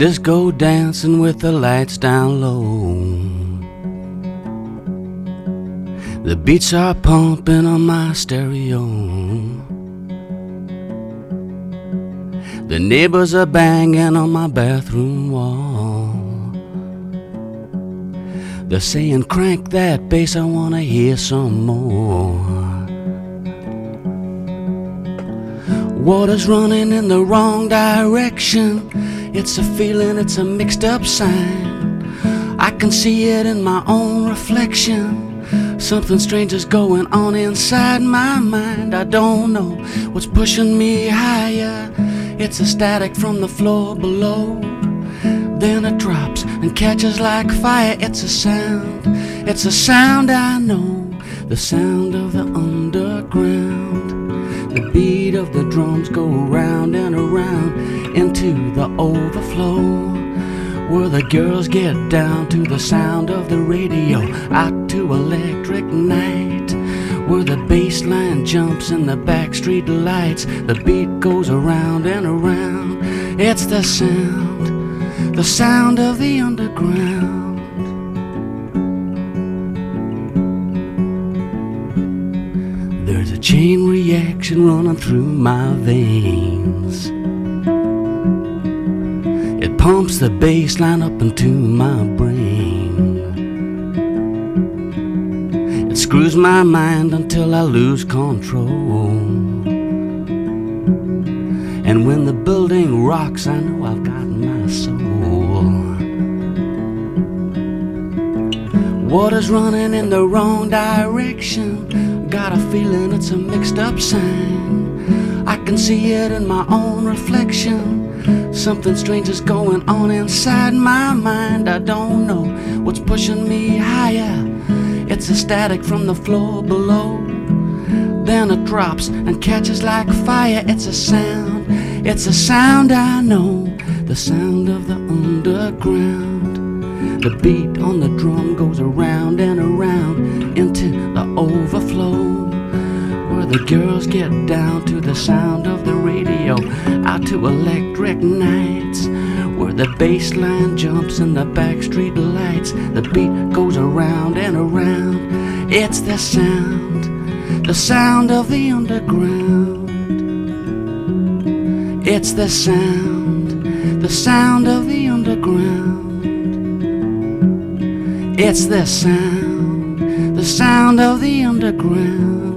disco dancing with the lights down low. The beats are pumping on my stereo. The neighbors are banging on my bathroom wall. They're saying, crank that bass, I wanna hear some more. Water's running in the wrong direction. It's a feeling, it's a mixed up sign. I can see it in my own reflection. Something strange is going on inside my mind. I don't know what's pushing me higher. It's a static from the floor below. Then it drops and catches like fire. It's a sound I know. The sound of the underground. The beat of the drums go round and around into the overflow, where the girls get down to the sound of the radio. Out to electric night, where the bass line jumps in the backstreet lights. The beat goes around and around. It's the sound of the underground. There's a chain reaction running through my veins. It pumps the bass line up into my brain. It screws my mind until I lose control. And when the building rocks, I know I've got my soul. Water's running in the wrong direction. Got a feeling it's a mixed up sign. I can see it in my own reflection. Something strange is going on inside my mind. I don't know what's pushing me higher. It's a static from the floor below. Then it drops and catches like fire. It's a sound I know. The sound of the underground. The beat on the drum goes around and around into the overflow, where the girls get down to the sound of the radio. Out to electric nights, where the bass line jumps in the backstreet lights. The beat goes around and around. It's the sound of the underground. It's the sound of the underground. It's the sound of the underground.